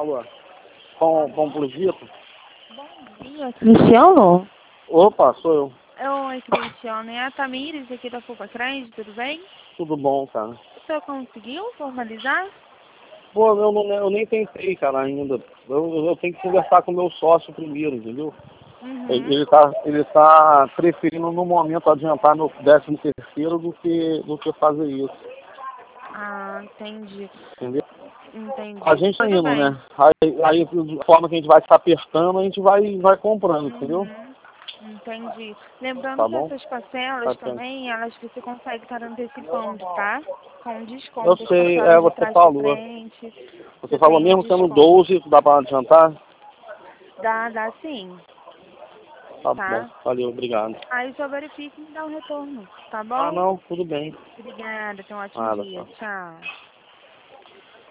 Alô? Com Plugito? Bom dia, Cristiano? Opa, sou eu. Oi, Cristiano. É a Tamires aqui da Poupa Crédito, tudo bem? Tudo bom, cara? O senhor conseguiu formalizar? Pô, eu nem tentei, cara, ainda. Eu tenho que conversar com o meu sócio primeiro, entendeu? Uhum. Ele tá preferindo no momento adiantar meu 13º do que fazer isso. Ah, entendi. Entendeu? Entendi. A gente tá Tudo indo, bem. né? Aí de forma que a gente vai se apertando, a gente vai comprando, entendeu? Uhum. Entendi. Lembrando Tá que bom? essas parcelas Tá certo. também, elas você consegue estar antecipando, tá? Com Eu desconto, as sei, parcelas de você trás para falou. frente. Você Você falou tem o mesmo sendo desconto. 12, dá pra adiantar? Dá sim, Tá bom, tá? valeu, obrigado. Aí só verifique e me dá um retorno, tá Ah, bom? não, tudo bem. Obrigada, tenha um ótimo Nada, dia. tá. Tchau.